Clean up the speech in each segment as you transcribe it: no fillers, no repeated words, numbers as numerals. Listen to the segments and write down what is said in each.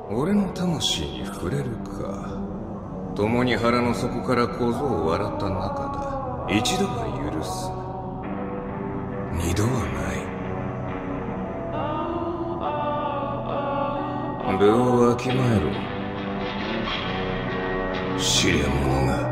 俺の魂に触れるか。共に腹の底から小僧を笑った仲だ。一度は許す。二度はない。部をわきまえろ。試練者が。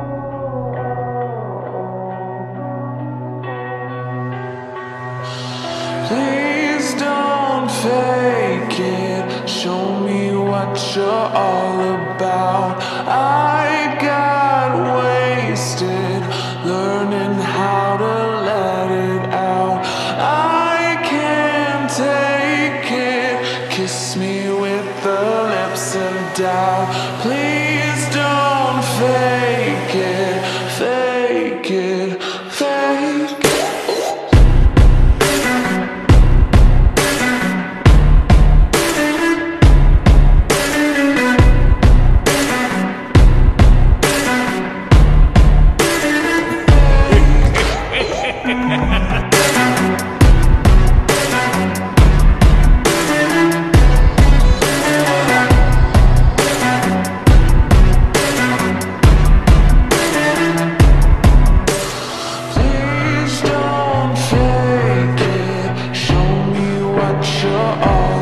Please don't fake it. Show me what you're all about. I got wasted learning how to let it out. I can't take it. Kiss me with the lips of doubt. Please don't fake it, fake it, fake it. Please don't fake it. Show me what you're all